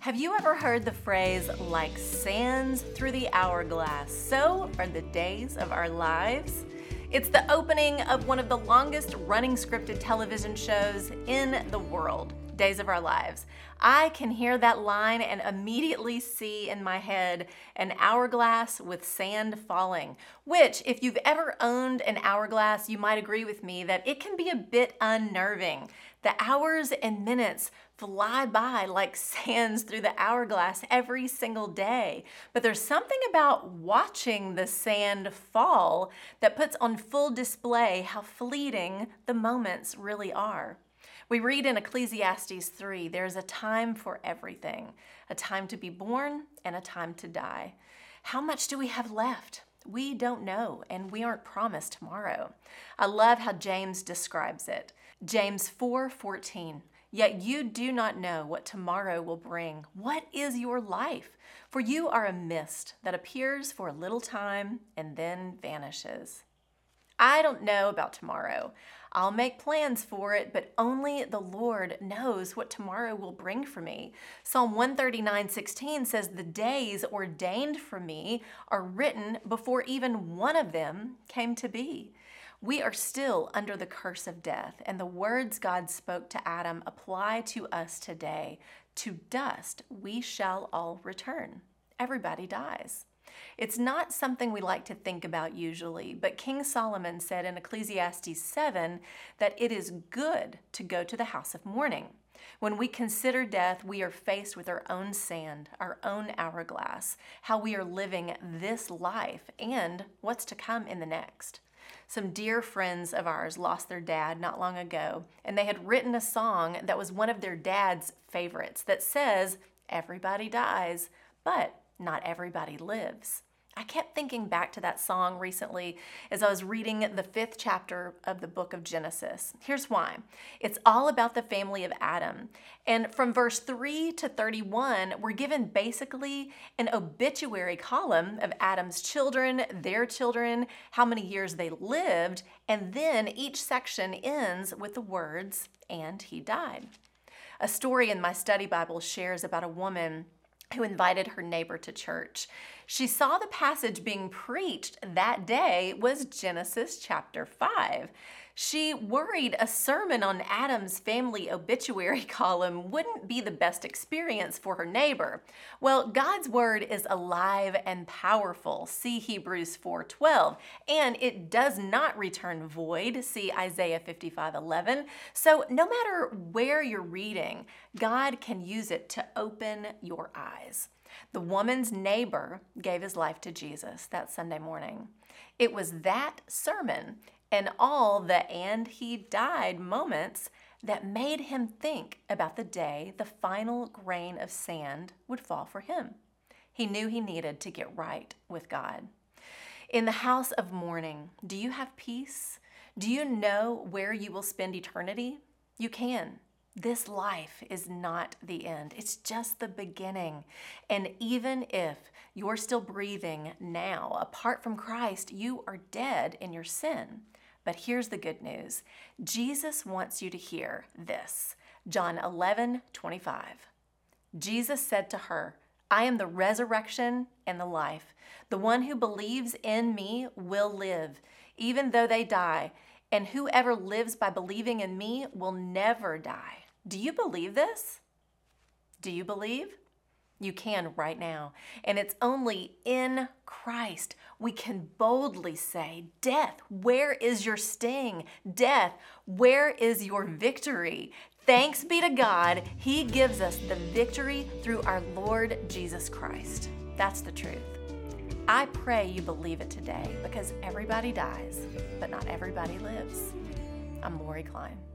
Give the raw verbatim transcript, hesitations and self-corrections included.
Have you ever heard the phrase, like sands through the hourglass, so are the days of our lives? It's the opening of one of the longest running scripted television shows in the world, Days of Our Lives. I can hear that line and immediately see in my head an hourglass with sand falling, which, if you've ever owned an hourglass, you might agree with me that it can be a bit unnerving. The hours and minutes fly by like sands through the hourglass every single day. But there's something about watching the sand fall that puts on full display how fleeting the moments really are. We read in Ecclesiastes three, there's a time for everything, a time to be born and a time to die. How much do we have left? We don't know, and we aren't promised tomorrow. I love how James describes it. James four fourteen, yet you do not know what tomorrow will bring. What is your life? For you are a mist that appears for a little time and then vanishes. I don't know about tomorrow. I'll make plans for it, but only the Lord knows what tomorrow will bring for me. Psalm one thirty-nine sixteen says, the days ordained for me are written before even one of them came to be. We are still under the curse of death, and the words God spoke to Adam apply to us today. To dust we shall all return. Everybody dies. It's not something we like to think about usually, but King Solomon said in Ecclesiastes seven that it is good to go to the house of mourning. When we consider death, we are faced with our own sand, our own hourglass, how we are living this life, and what's to come in the next. Some dear friends of ours lost their dad not long ago, and they had written a song that was one of their dad's favorites that says, everybody dies, but not everybody lives. I kept thinking back to that song recently as I was reading the fifth chapter of the book of Genesis. Here's why. It's all about the family of Adam. And from verse three to thirty-one, we're given basically an obituary column of Adam's children, their children, how many years they lived, and then each section ends with the words, and he died. A story in my study Bible shares about a woman who invited her neighbor to church. She saw the passage being preached that day was Genesis chapter five. She worried a sermon on Adam's family obituary column wouldn't be the best experience for her neighbor. Well, God's word is alive and powerful, see Hebrews four twelve, and it does not return void, see Isaiah fifty-five eleven. So no matter where you're reading, God can use it to open your eyes. The woman's neighbor gave his life to Jesus that Sunday morning. It was that sermon and all the and he died moments that made him think about the day the final grain of sand would fall for him. He knew he needed to get right with God. In the house of mourning, do you have peace? Do you know where you will spend eternity? You can. This life is not the end. It's just the beginning. And even if you're still breathing now, apart from Christ, you are dead in your sin. But here's the good news. Jesus wants you to hear this. John eleven twenty-five. Jesus said to her, I am the resurrection and the life. The one who believes in me will live, even though they die. And whoever lives by believing in me will never die. Do you believe this? Do you believe? You can right now. And it's only in Christ we can boldly say, death, where is your sting? Death, where is your victory? Thanks be to God, he gives us the victory through our Lord Jesus Christ. That's the truth. I pray you believe it today because everybody dies, but not everybody lives. I'm Lori Klein.